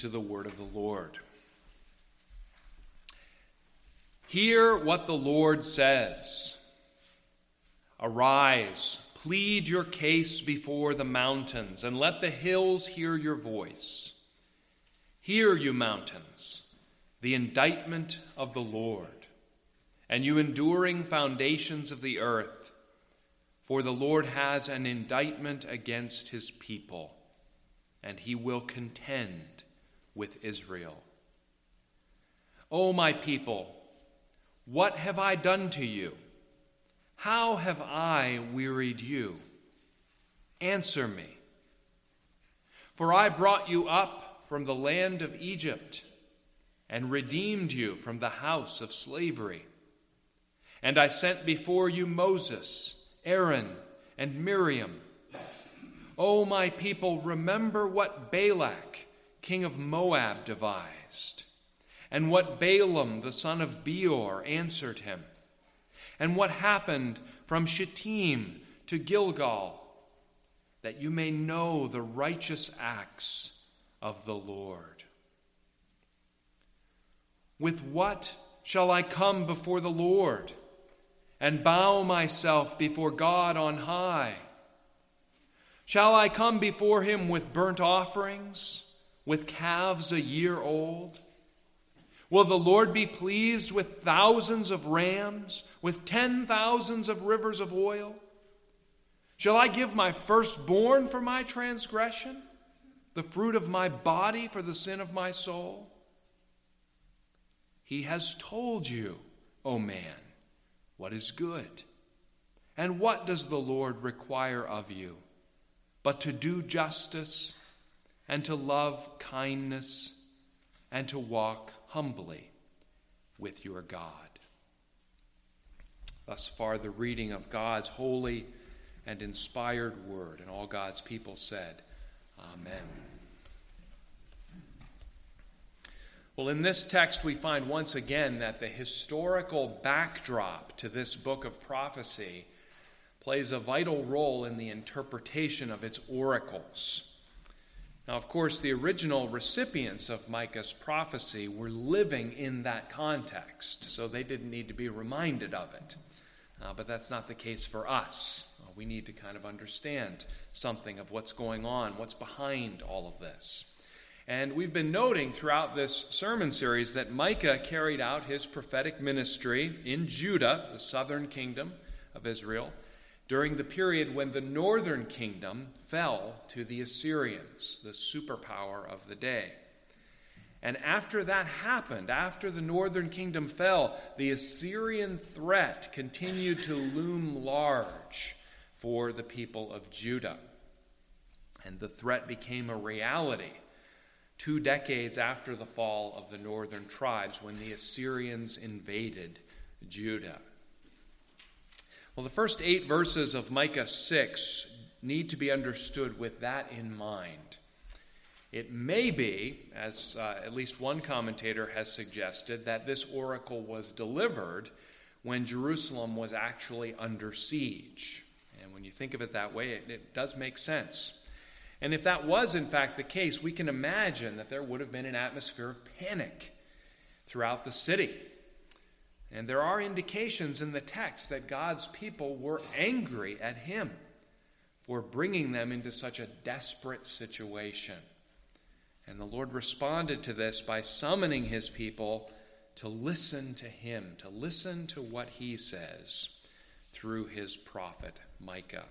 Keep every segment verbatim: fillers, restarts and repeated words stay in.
To the word of the Lord. Hear what the Lord says. Arise, plead your case before the mountains, and let the hills hear your voice. Hear, you mountains, the indictment of the Lord, and you enduring foundations of the earth, for the Lord has an indictment against his people, and he will contend with Israel. O my people, what have I done to you? How have I wearied you? Answer me. For I brought you up from the land of Egypt and redeemed you from the house of slavery. And I sent before you Moses, Aaron, and Miriam. O my people, remember what Balak, king of Moab, devised, and what Balaam, the son of Beor, answered him, and what happened from Shittim to Gilgal, that you may know the righteous acts of the Lord. With what shall I come before the Lord and bow myself before God on high? Shall I come before him with burnt offerings, with calves a year old? Will the Lord be pleased with thousands of rams, with ten thousands of rivers of oil? Shall I give my firstborn for my transgression, the fruit of my body for the sin of my soul? He has told you, O man, what is good. And what does the Lord require of you, but to do justice, and to love kindness, and to walk humbly with your God. Thus far, the reading of God's holy and inspired word, and all God's people said, Amen. Well, in this text, we find once again that the historical backdrop to this book of prophecy plays a vital role in the interpretation of its oracles. Now, of course, the original recipients of Micah's prophecy were living in that context, so they didn't need to be reminded of it. Uh, but that's not the case for us. Uh, we need to kind of understand something of what's going on, what's behind all of this. And we've been noting throughout this sermon series that Micah carried out his prophetic ministry in Judah, the southern kingdom of Israel, during the period when the northern kingdom fell to the Assyrians, the superpower of the day. And after that happened, after the northern kingdom fell, the Assyrian threat continued to loom large for the people of Judah. And the threat became a reality two decades after the fall of the northern tribes, when the Assyrians invaded Judah. Well, the first eight verses of Micah six need to be understood with that in mind. It may be, as uh, at least one commentator has suggested, that this oracle was delivered when Jerusalem was actually under siege. And when you think of it that way, it, it does make sense. And if that was in fact the case, we can imagine that there would have been an atmosphere of panic throughout the city. And there are indications in the text that God's people were angry at him for bringing them into such a desperate situation. And the Lord responded to this by summoning his people to listen to him, to listen to what he says through his prophet Micah.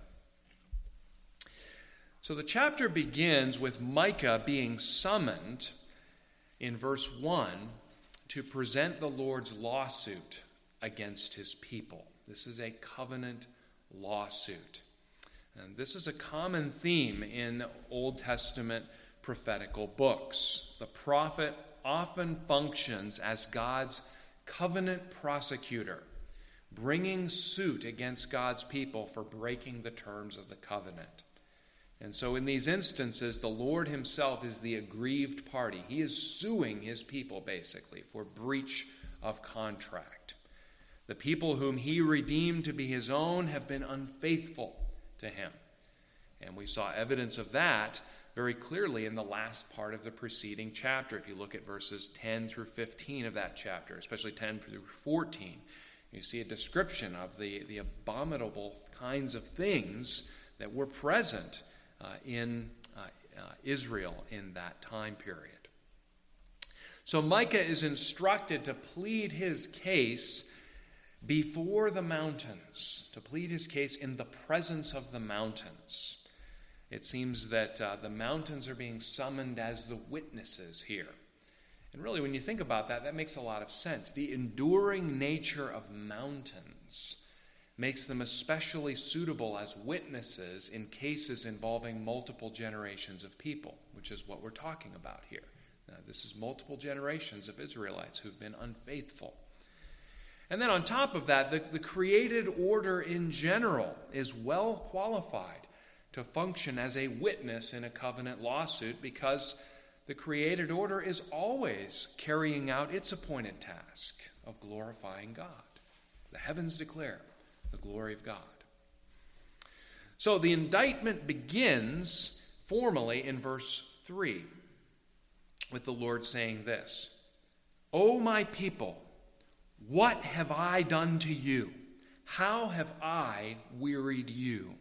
So the chapter begins with Micah being summoned in verse one to present the Lord's lawsuit against his people. This is a covenant lawsuit. And this is a common theme in Old Testament prophetical books. The prophet often functions as God's covenant prosecutor, bringing suit against God's people for breaking the terms of the covenant. And so in these instances, the Lord himself is the aggrieved party. He is suing his people, basically, for breach of contract. The people whom he redeemed to be his own have been unfaithful to him. And we saw evidence of that very clearly in the last part of the preceding chapter. If you look at verses ten through fifteen of that chapter, especially ten through fourteen, you see a description of the, the abominable kinds of things that were present uh, in uh, uh, Israel in that time period. So Micah is instructed to plead his case before the mountains, to plead his case in the presence of the mountains. It seems that uh, the mountains are being summoned as the witnesses here. And really, when you think about that, that makes a lot of sense. The enduring nature of mountains makes them especially suitable as witnesses in cases involving multiple generations of people, which is what we're talking about here. Now, this is multiple generations of Israelites who've been unfaithful. And then on top of that, the, the created order in general is well qualified to function as a witness in a covenant lawsuit because the created order is always carrying out its appointed task of glorifying God. The heavens declare the glory of God. So the indictment begins formally in verse three with the Lord saying this, "O my people, what have I done to you? How have I wearied you?"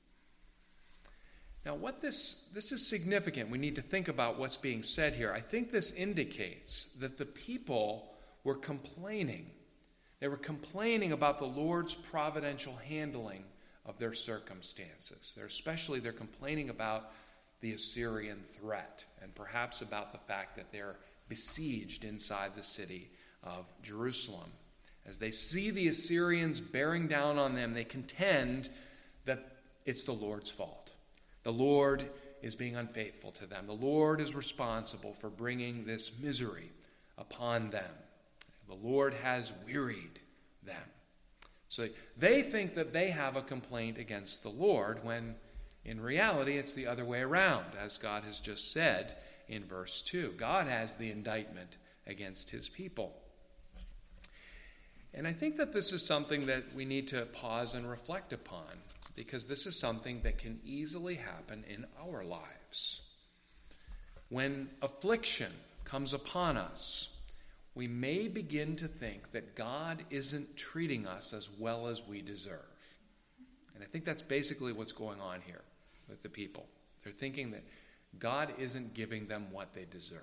Now, what this, this is significant. We need to think about what's being said here. I think this indicates that the people were complaining. They were complaining about the Lord's providential handling of their circumstances. They're especially, they're complaining about the Assyrian threat and perhaps about the fact that they're besieged inside the city of Jerusalem. As they see the Assyrians bearing down on them, they contend that it's the Lord's fault. The Lord is being unfaithful to them. The Lord is responsible for bringing this misery upon them. The Lord has wearied them. So they think that they have a complaint against the Lord when in reality it's the other way around, as God has just said in verse two. God has the indictment against his people. And I think that this is something that we need to pause and reflect upon, because this is something that can easily happen in our lives. When affliction comes upon us, we may begin to think that God isn't treating us as well as we deserve. And I think that's basically what's going on here with the people. They're thinking that God isn't giving them what they deserve.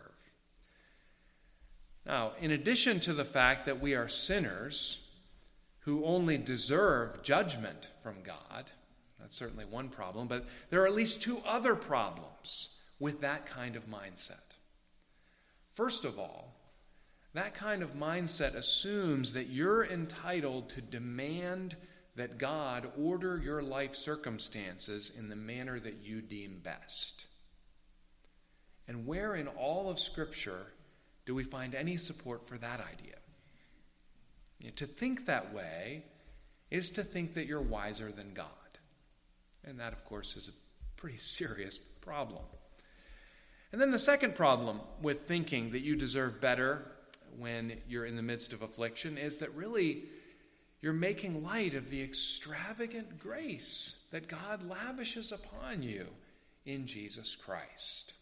Now, in addition to the fact that we are sinners who only deserve judgment from God, that's certainly one problem, but there are at least two other problems with that kind of mindset. First of all, that kind of mindset assumes that you're entitled to demand that God order your life circumstances in the manner that you deem best. And where in all of Scripture do we find any support for that idea? You know, to think that way is to think that you're wiser than God. And that, of course, is a pretty serious problem. And then the second problem with thinking that you deserve better when you're in the midst of affliction is that really you're making light of the extravagant grace that God lavishes upon you in Jesus Christ.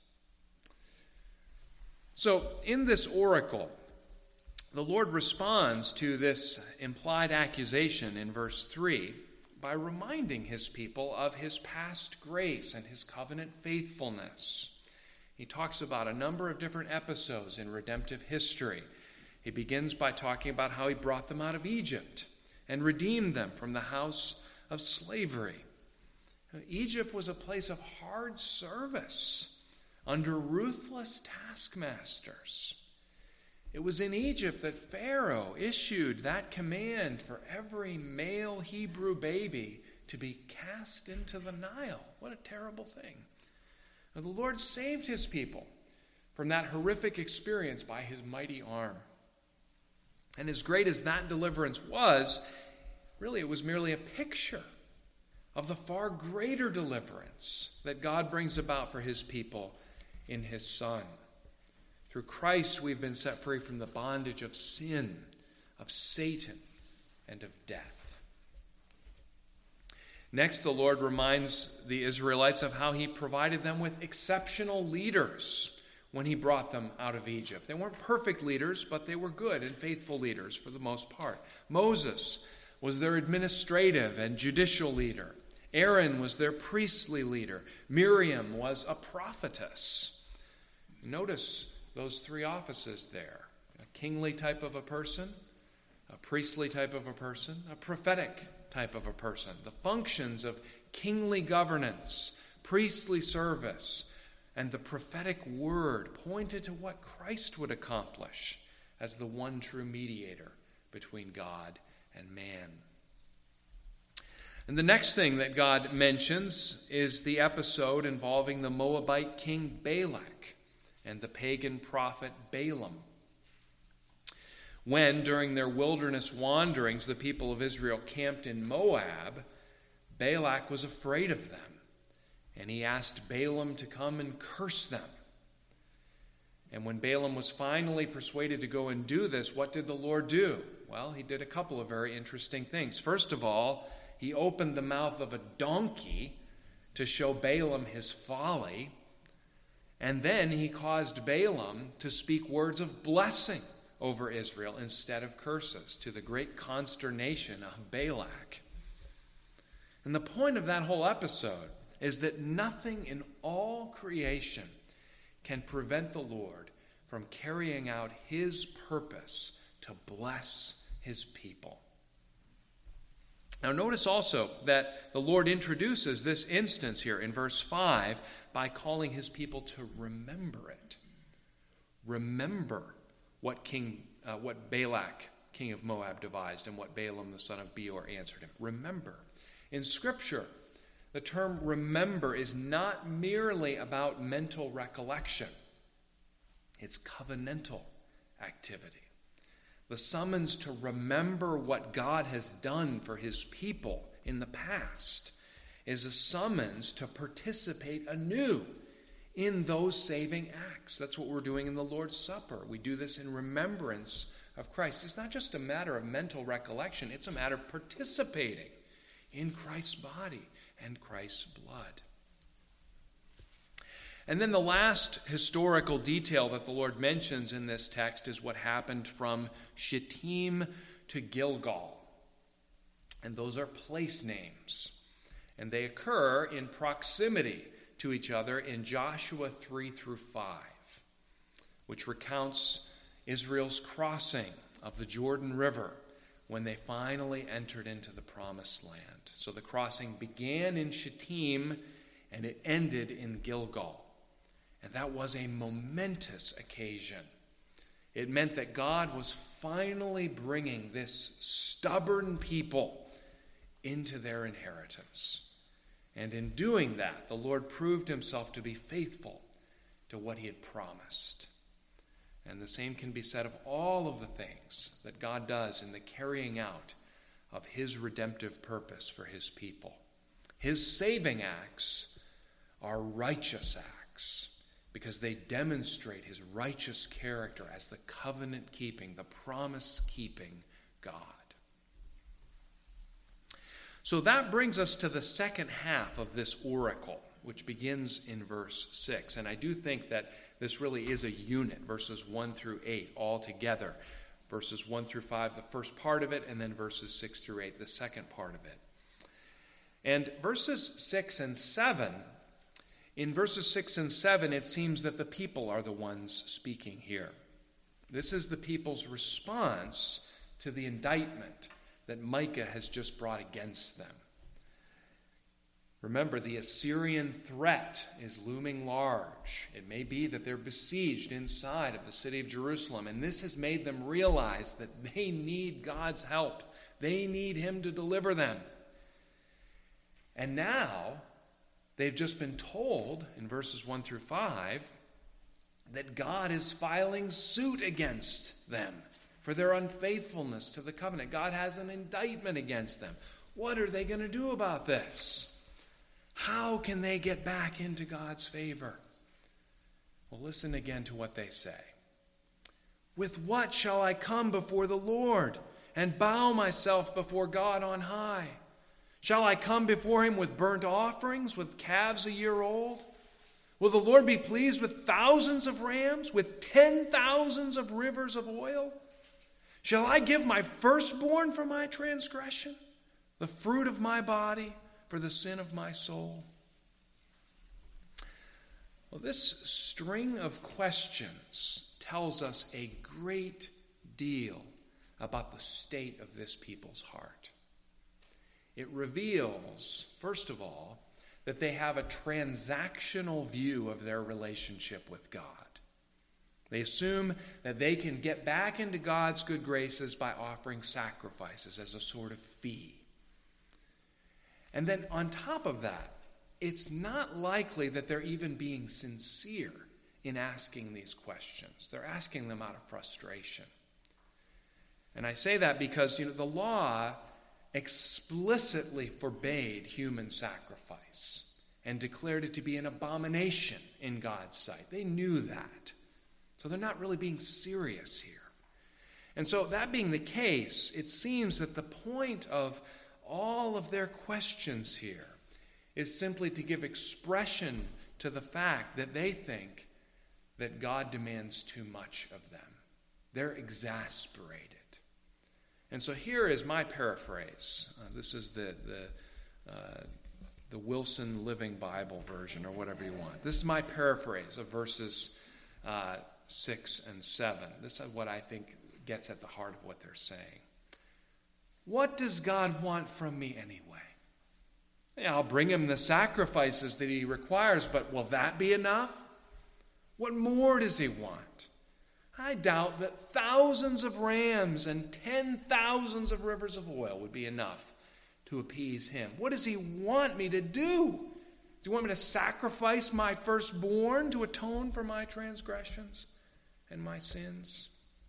So in this oracle, the Lord responds to this implied accusation in verse three by reminding his people of his past grace and his covenant faithfulness. He talks about a number of different episodes in redemptive history. He begins by talking about how he brought them out of Egypt and redeemed them from the house of slavery. Egypt was a place of hard service under ruthless taskmasters. It was in Egypt that Pharaoh issued that command for every male Hebrew baby to be cast into the Nile. What a terrible thing. And the Lord saved his people from that horrific experience by his mighty arm. And as great as that deliverance was, really it was merely a picture of the far greater deliverance that God brings about for his people in his Son. Through Christ, we've been set free from the bondage of sin, of Satan, and of death. Next, the Lord reminds the Israelites of how he provided them with exceptional leaders when he brought them out of Egypt. They weren't perfect leaders, but they were good and faithful leaders for the most part. Moses was their administrative and judicial leader. Aaron was their priestly leader. Miriam was a prophetess. Notice those three offices there. A kingly type of a person, a priestly type of a person, a prophetic type of a person. The functions of kingly governance, priestly service, and the prophetic word pointed to what Christ would accomplish as the one true mediator between God and man. And the next thing that God mentions is the episode involving the Moabite king Balak and the pagan prophet Balaam. When, during their wilderness wanderings, the people of Israel camped in Moab, Balak was afraid of them. And he asked Balaam to come and curse them. And when Balaam was finally persuaded to go and do this, what did the Lord do? Well, he did a couple of very interesting things. First of all, he opened the mouth of a donkey to show Balaam his folly. And then he caused Balaam to speak words of blessing over Israel instead of curses, to the great consternation of Balak. And the point of that whole episode is that nothing in all creation can prevent the Lord from carrying out his purpose to bless his people. Now notice also that the Lord introduces this instance here in verse five by calling his people to remember it. Remember what King, uh, what Balak, king of Moab, devised and what Balaam, the son of Beor, answered him. Remember. In Scripture, the term remember is not merely about mental recollection. It's covenantal activity. The summons to remember what God has done for his people in the past is a summons to participate anew in those saving acts. That's what we're doing in the Lord's Supper. We do this in remembrance of Christ. It's not just a matter of mental recollection. It's a matter of participating in Christ's body and Christ's blood. And then the last historical detail that the Lord mentions in this text is what happened from Shittim to Gilgal. And those are place names. And they occur in proximity to each other in Joshua three through five, which recounts Israel's crossing of the Jordan River when they finally entered into the promised land. So the crossing began in Shittim and it ended in Gilgal. And that was a momentous occasion. It meant that God was finally bringing this stubborn people into their inheritance. And in doing that, the Lord proved himself to be faithful to what he had promised. And the same can be said of all of the things that God does in the carrying out of his redemptive purpose for his people. His saving acts are righteous acts because they demonstrate his righteous character as the covenant-keeping, the promise-keeping God. So that brings us to the second half of this oracle, which begins in verse six. And I do think that this really is a unit, verses one through eight, all together. Verses one through five, the first part of it, and then verses six through eight, the second part of it. And verses six and seven, in verses six and seven, it seems that the people are the ones speaking here. This is the people's response to the indictment that Micah has just brought against them. Remember, the Assyrian threat is looming large. It may be that they're besieged inside of the city of Jerusalem, and this has made them realize that they need God's help. They need him to deliver them. And now, they've just been told in verses one through five that God is filing suit against them for their unfaithfulness to the covenant. God has an indictment against them. What are they going to do about this? How can they get back into God's favor? Well, listen again to what they say. With what shall I come before the Lord and bow myself before God on high? Shall I come before him with burnt offerings, with calves a year old? Will the Lord be pleased with thousands of rams, with ten thousands of rivers of oil? Shall I give my firstborn for my transgression, the fruit of my body for the sin of my soul? Well, this string of questions tells us a great deal about the state of this people's heart. It reveals, first of all, that they have a transactional view of their relationship with God. They assume that they can get back into God's good graces by offering sacrifices as a sort of fee. And then on top of that, it's not likely that they're even being sincere in asking these questions. They're asking them out of frustration. And I say that because, you know, the law explicitly forbade human sacrifice and declared it to be an abomination in God's sight. They knew that. So they're not really being serious here. And so that being the case, it seems that the point of all of their questions here is simply to give expression to the fact that they think that God demands too much of them. They're exasperated. And so here is my paraphrase. Uh, this is the the, uh, the Wilson Living Bible version, or whatever you want. This is my paraphrase of verses uh, six and seven. This is what I think gets at the heart of what they're saying. What does God want from me anyway? Yeah, I'll bring him the sacrifices that he requires, but will that be enough? What more does he want? I doubt that thousands of rams and ten thousands of rivers of oil would be enough to appease him. What does he want me to do? Does he want me to sacrifice my firstborn to atone for my transgressions and my sins?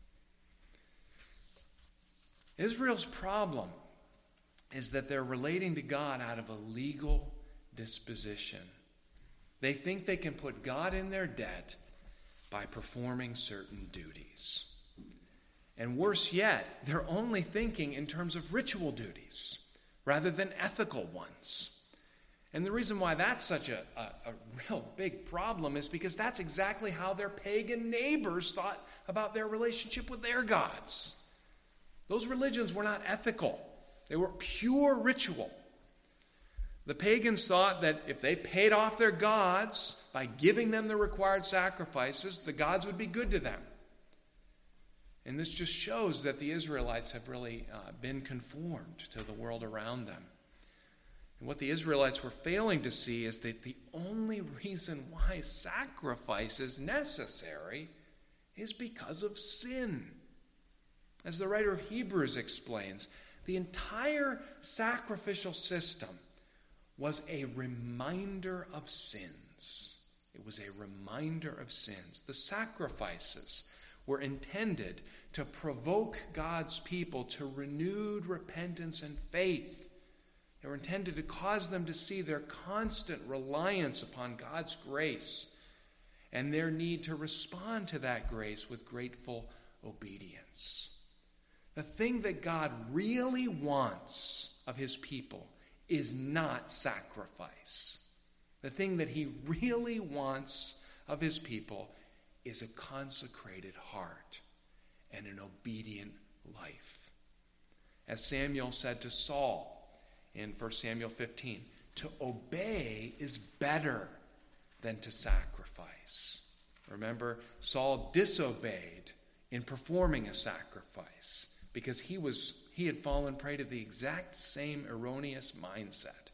Israel's problem is that they're relating to God out of a legal disposition. They think they can put God in their debt by performing certain duties. And worse yet, they're only thinking in terms of ritual duties rather than ethical ones. And the reason why that's such a, a, a real big problem is because that's exactly how their pagan neighbors thought about their relationship with their gods. Those religions were not ethical. They were pure ritual. The pagans thought that if they paid off their gods by giving them the required sacrifices, the gods would be good to them. And this just shows that the Israelites have really uh, been conformed to the world around them. And what the Israelites were failing to see is that the only reason why sacrifice is necessary is because of sin. As the writer of Hebrews explains, the entire sacrificial system was a reminder of sins. It was a reminder of sins. The sacrifices were intended to provoke God's people to renewed repentance and faith. They were intended to cause them to see their constant reliance upon God's grace and their need to respond to that grace with grateful obedience. The thing that God really wants of his people is not sacrifice. The thing that he really wants of his people is a consecrated heart and an obedient life. As Samuel said to Saul in First Samuel fifteen, to obey is better than to sacrifice. Remember, Saul disobeyed in performing a sacrifice because he was he had fallen prey to the exact same erroneous mindset.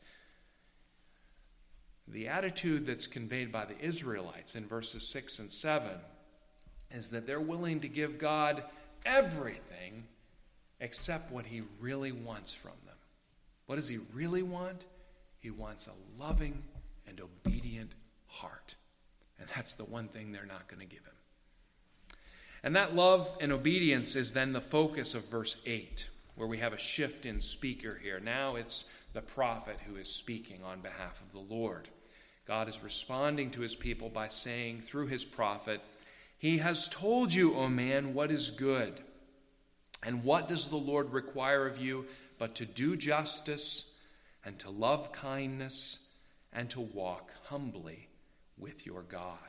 The attitude that's conveyed by the Israelites in verses six and seven is that they're willing to give God everything except what he really wants from them. What does he really want? He wants a loving and obedient heart. And that's the one thing they're not going to give him. And that love and obedience is then the focus of verse eight, where we have a shift in speaker here. Now it's the prophet who is speaking on behalf of the Lord. God is responding to his people by saying through his prophet, "He has told you, O man, what is good. And what does the Lord require of you but to do justice and to love kindness, and to walk humbly with your God.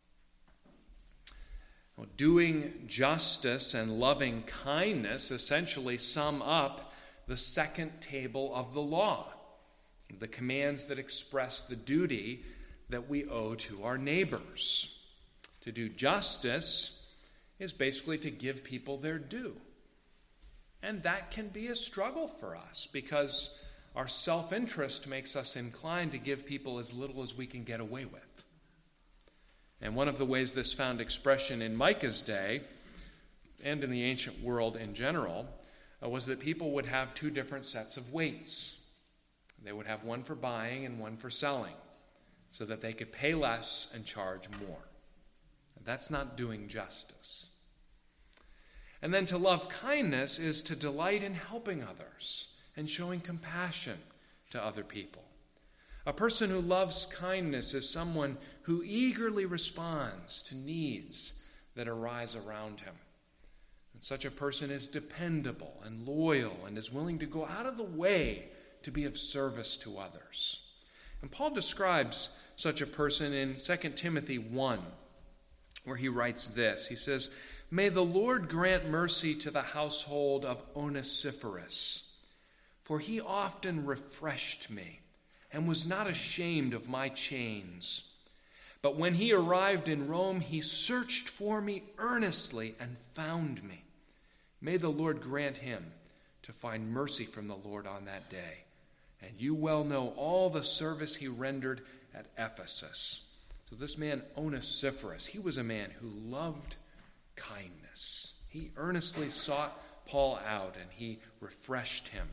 Well, doing justice and loving kindness essentially sum up the second table of the law, the commands that express the duty that we owe to our neighbors. To do justice is basically to give people their due. And that can be a struggle for us because our self-interest makes us inclined to give people as little as we can get away with. And one of the ways this found expression in Micah's day and in the ancient world in general uh, was that people would have two different sets of weights. They would have one for buying and one for selling so that they could pay less and charge more. That's not doing justice. And then to love kindness is to delight in helping others and showing compassion to other people. A person who loves kindness is someone who eagerly responds to needs that arise around him. And such a person is dependable and loyal and is willing to go out of the way to be of service to others. And Paul describes such a person in Second Timothy one, where he writes this. He says, "May the Lord grant mercy to the household of Onesiphorus, for he often refreshed me and was not ashamed of my chains. But when he arrived in Rome, he searched for me earnestly and found me. May the Lord grant him to find mercy from the Lord on that day. And you well know all the service he rendered at Ephesus." So this man Onesiphorus, he was a man who loved kindness. He earnestly sought Paul out and he refreshed him.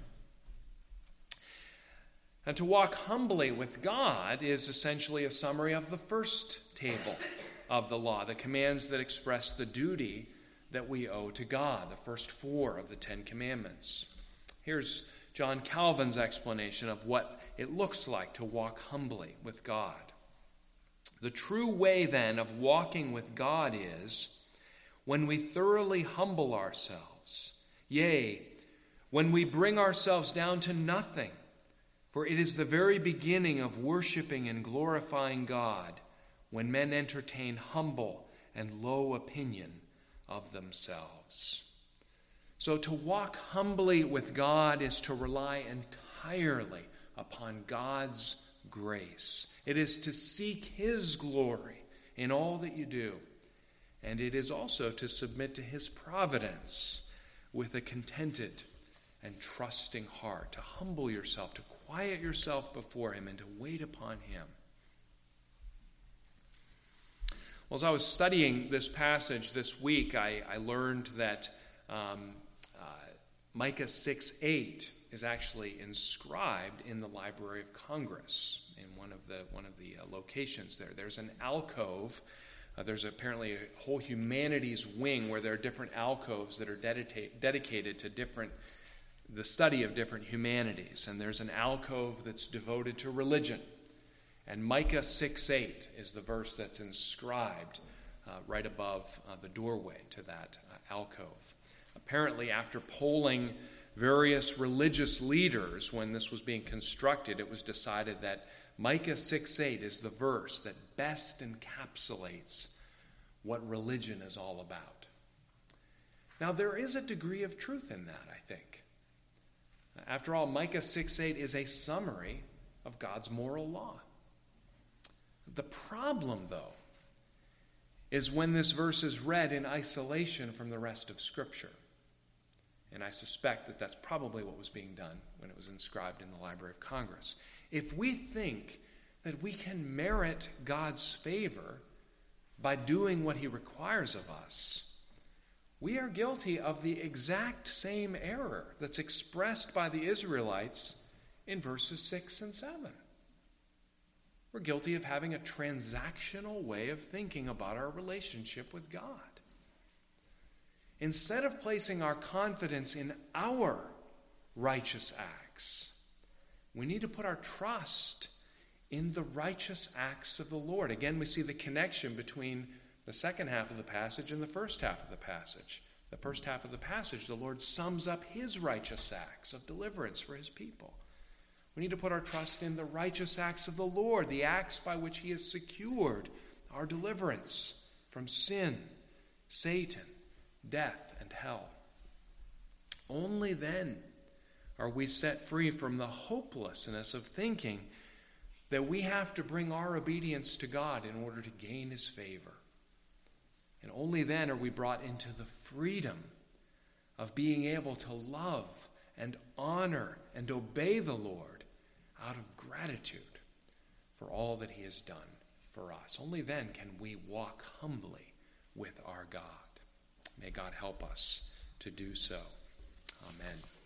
And to walk humbly with God is essentially a summary of the first table of the law, the commands that express the duty that we owe to God, the first four of the Ten Commandments. Here's John Calvin's explanation of what it looks like to walk humbly with God. The true way, then, of walking with God is when we thoroughly humble ourselves, yea, when we bring ourselves down to nothing, for it is the very beginning of worshiping and glorifying God when men entertain humble and low opinion of themselves. So to walk humbly with God is to rely entirely upon God's grace. It is to seek His glory in all that you do. And it is also to submit to His providence with a contented and trusting heart, to humble yourself, to quiet yourself before Him, and to wait upon Him. Well, as I was studying this passage this week, I, I learned that um, uh, Micah six eight is actually inscribed in the Library of Congress in one of the one of the uh, locations there. There's an alcove. Uh, there's apparently a whole humanities wing where there are different alcoves that are dedicate, dedicated to different the study of different humanities. And there's an alcove that's devoted to religion. And Micah six eight is the verse that's inscribed uh, right above uh, the doorway to that uh, alcove. Apparently, after polling various religious leaders when this was being constructed, it was decided that Micah six eight is the verse that best encapsulates what religion is all about. Now, there is a degree of truth in that, I think. After all, Micah six eight is a summary of God's moral law. The problem, though, is when this verse is read in isolation from the rest of Scripture. And I suspect that that's probably what was being done when it was inscribed in the Library of Congress. If we think that we can merit God's favor by doing what He requires of us, we are guilty of the exact same error that's expressed by the Israelites in verses six and seven. We're guilty of having a transactional way of thinking about our relationship with God. Instead of placing our confidence in our righteous acts, we need to put our trust in the righteous acts of the Lord. Again, we see the connection between the second half of the passage and the first half of the passage. The first half of the passage, the Lord sums up His righteous acts of deliverance for His people. We need to put our trust in the righteous acts of the Lord, the acts by which he has secured our deliverance from sin, Satan, death, and hell. Only then are we set free from the hopelessness of thinking that we have to bring our obedience to God in order to gain his favor. And only then are we brought into the freedom of being able to love and honor and obey the Lord out of gratitude for all that he has done for us. Only then can we walk humbly with our God. May God help us to do so. Amen.